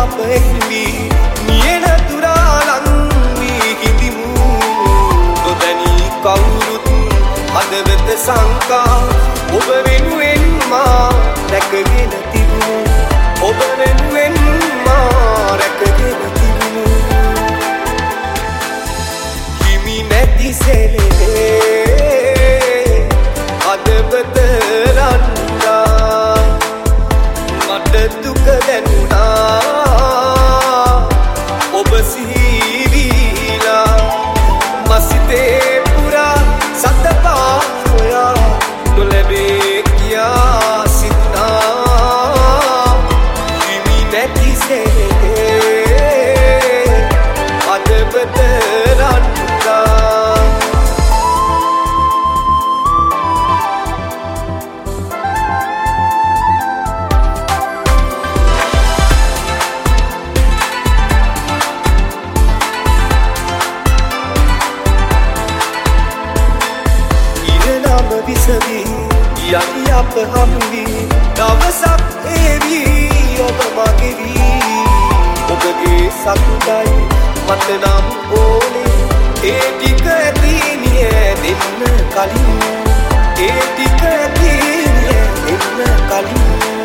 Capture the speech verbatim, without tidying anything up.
අප එක්වී නියන තුරාලන් වී හිඳිමු නොදැනී කවුරුත් හදවත සංකා ඔබ වෙනුවෙන් මා රැකගෙන තිබුණු ඔබ වෙනුවෙන් මා රැකගෙන තිබුණු හිමි නැති සෙලේ හදවත රන්නා මට දුක දැනුණා ඔබ සිහිවිලා මසිතේ පුරා සතපා සොයා නොලැබේ කියා සිතනා හිමි නැති සෙලේ හදවත රන්නා විසවි යලි අප හමුවී දවසක් ඒවී ඔබ මගේවී ඔබගේ සතුටයි මට නම් ඕනේ ඒ ටික ඇතිනිය දෙන්න කලින් ඒ ටික ඇතිනිය දෙන්න කලින්